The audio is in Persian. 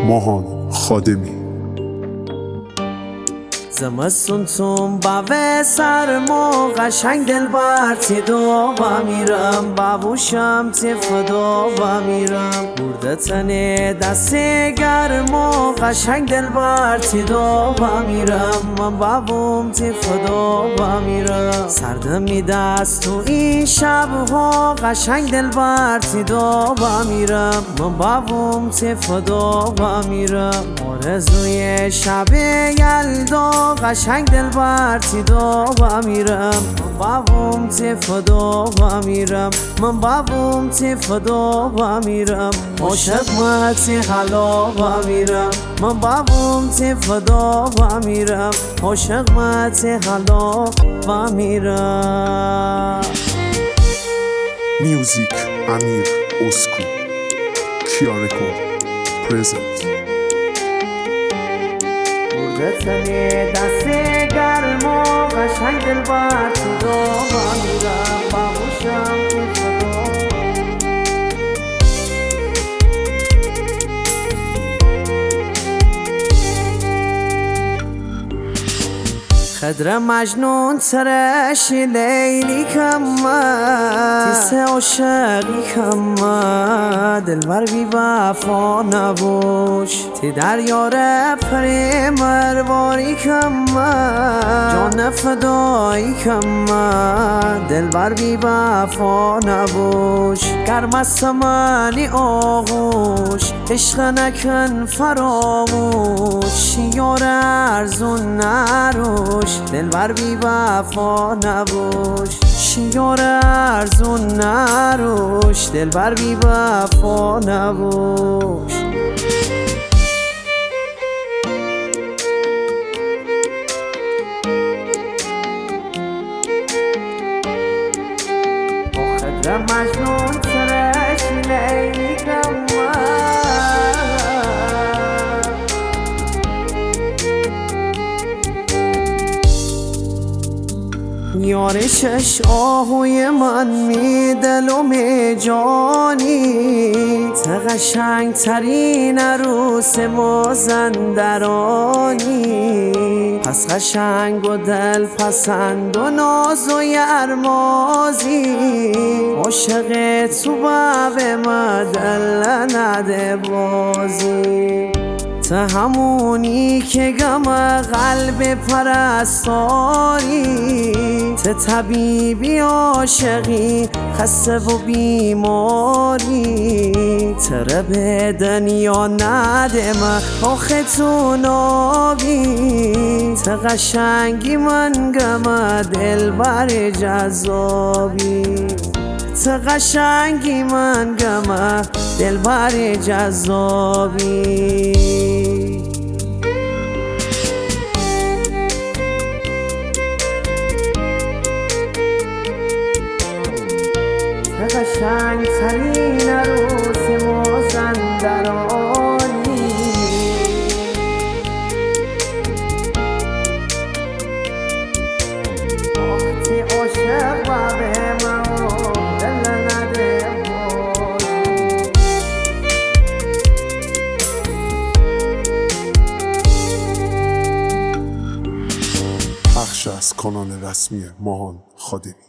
ماهان خادمی. زمستون توم باوه سرما قشنگ دل برتی دو با میرم بابوشم تفدو با میرم برده تنه دست گرما قشنگ دل برتی دو با میرم من بابوم تفدو با میرم سردمی دست تو این شبها قشنگ دل برتی دو با میرم من بابوم تفدو با میرم آرزوی شب یلدا قشنگ دل برتی دو با میرم من بابوم تفدو با میرم من بابوم تفدو با میرم عاشق متی حالا با میرم من بابوم تفدو با میرم عاشق متی حالا با میرم. میوزیک امیر اسکو کیارکو پرزنت. تنه دست گرما قشنگ دل برتی دو با میرم بابوشم تفدو. خضر مجنون ترشی لیلی کما تیسه عاشقی کما دلبر بی وفا نبوش تی دریا پری مرواری کما جان فدایی کما دلبر بی وفا نبوش گرم است منی آغوش عشق نکن فراموش یار ارزون نروش دلبر بی وفا نبوش شیار ارزون نروش دلبر بی وفا نبوش. خضر مجنون ترشی لیلی کما یار شش آهوی من می دل و می جانی ته قشنگ ترین عروس مازندرانی پس قشنگ و دل پسند و ناز و یرمازی عاشق تو باب ما دل نده بازی ته همونی که غم قلب پرستاری ته طبیبی عاشقی خسته و بیماری تره به دنیا ندم آخه تو نابی ته قشنگی من غم دلبر جذابی ته قشنگی من غم دلبر جذابی. ته قشنگ ترین عروس مازندرانی وقتی عاشق باب ما دل نده پخش از کانال رسمی ماهان خادمی.